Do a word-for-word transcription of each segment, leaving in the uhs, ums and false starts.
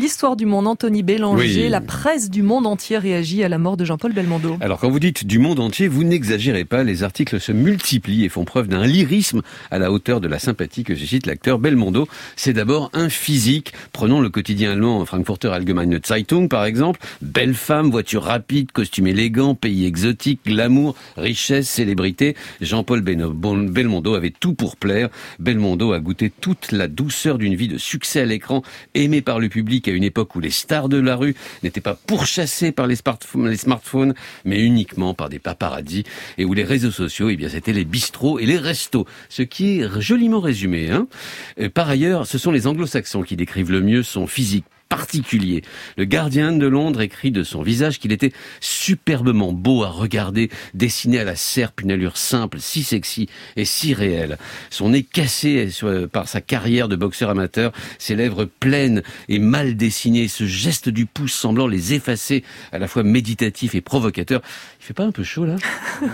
l'histoire du monde, Anthony Bélanger. Oui. La presse du monde entier réagit à la mort de Jean-Paul Belmondo. Alors quand vous dites du monde entier, vous n'exagérez pas, les articles se multiplient et font preuve d'un lyrisme à la hauteur de la sympathie que suscite l'acteur Belmondo. C'est d'abord un physique. Prenons le quotidien allemand Frankfurter Allgemeine Zeitung par exemple. Belle femme, voiture rapide, costume élégant, pays exotique, glamour, richesse, célébrité. Jean-Paul Belmondo avait tout pour plaire. Belmondo a goûté toute la douceur d'une vie de succès à l'écran, aimé par le public à une époque où les stars de la rue n'étaient pas pourchassées par les smartphones, les smartphones, mais uniquement par des paparazzis, et où les réseaux sociaux, eh bien, c'était les bistrots et les restos. Ce qui est joliment résumé, hein. Par ailleurs, ce sont les anglo-saxons qui décrivent le mieux son physique particulier. Le Guardian de Londres écrit de son visage qu'il était superbement beau à regarder, dessiné à la serpe, une allure simple, si sexy et si réelle. Son nez cassé par sa carrière de boxeur amateur, ses lèvres pleines et mal dessinées, ce geste du pouce semblant les effacer, à la fois méditatif et provocateur. Il fait pas un peu chaud là?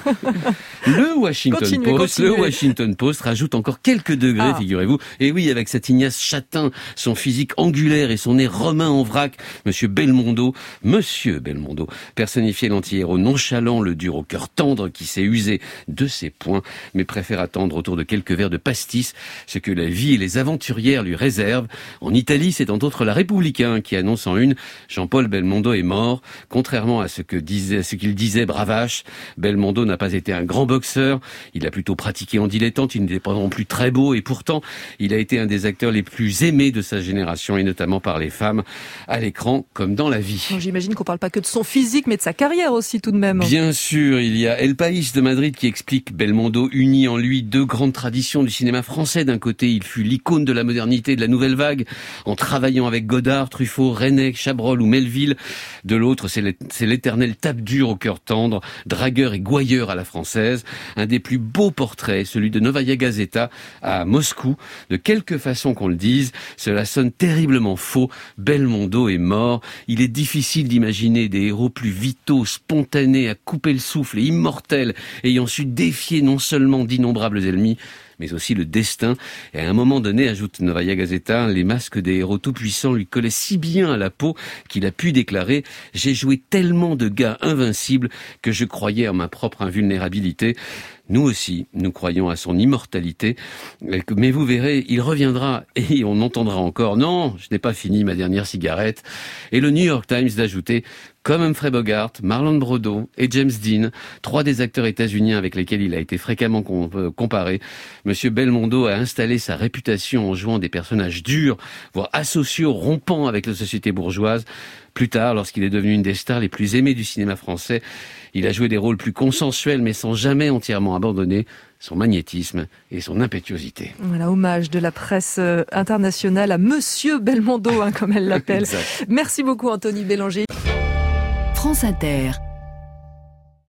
Le Washington continuez, Post, continuez. le Washington Post rajoute encore quelques degrés, Ah. figurez-vous. Et oui, avec cet Ignace châtain, son physique angulaire et son nez romain en vrac, Monsieur Belmondo, Monsieur Belmondo, personnifiait l'anti-héros nonchalant, le dur au cœur tendre qui s'est usé de ses poings, mais préfère attendre autour de quelques verres de pastis ce que la vie et les aventurières lui réservent. En Italie, c'est entre autres la Républicain qui annonce en une « Jean-Paul Belmondo est mort ». Contrairement à ce que disait, à ce qu'il disait Bravache, Belmondo n'a pas été un grand boxeur, il a plutôt pratiqué en dilettante, il n'était pas non plus très beau et pourtant, il a été un des acteurs les plus aimés de sa génération et notamment par les femmes à l'écran comme dans la vie. Bon, j'imagine qu'on parle pas que de son physique, mais de sa carrière aussi tout de même. Bien sûr, il y a El País de Madrid qui explique Belmondo unit en lui deux grandes traditions du cinéma français. D'un côté, il fut l'icône de la modernité et de la nouvelle vague, en travaillant avec Godard, Truffaut, René, Chabrol ou Melville. De l'autre, c'est l'éternel tape dur au cœur tendre, dragueur et gouailleur à la française. Un des plus beaux portraits, celui de Novaya Gazeta à Moscou. De quelque façon qu'on le dise, cela sonne terriblement faux. Belmondo est mort. Il est difficile d'imaginer des héros plus vitaux, spontanés, à couper le souffle et immortels, ayant su défier non seulement d'innombrables ennemis, mais aussi le destin. Et à un moment donné, ajoute Novaya Gazeta, les masques des héros tout-puissants lui collaient si bien à la peau qu'il a pu déclarer « J'ai joué tellement de gars invincibles que je croyais en ma propre invulnérabilité ». Nous aussi, nous croyons à son immortalité, mais vous verrez, il reviendra et on entendra encore « Non, je n'ai pas fini ma dernière cigarette ». Et le New York Times d'ajouter « Comme Humphrey Bogart, Marlon Brando et James Dean, trois des acteurs états-uniens avec lesquels il a été fréquemment comparé, Monsieur Belmondo a installé sa réputation en jouant des personnages durs, voire asociaux, rompant avec la société bourgeoise. Plus tard, lorsqu'il est devenu une des stars les plus aimées du cinéma français, il a joué des rôles plus consensuels, mais sans jamais entièrement abandonner son magnétisme et son impétuosité. » Voilà, hommage de la presse internationale à Monsieur Belmondo, hein, comme elle l'appelle. Merci beaucoup Anthony Bélanger. France Inter.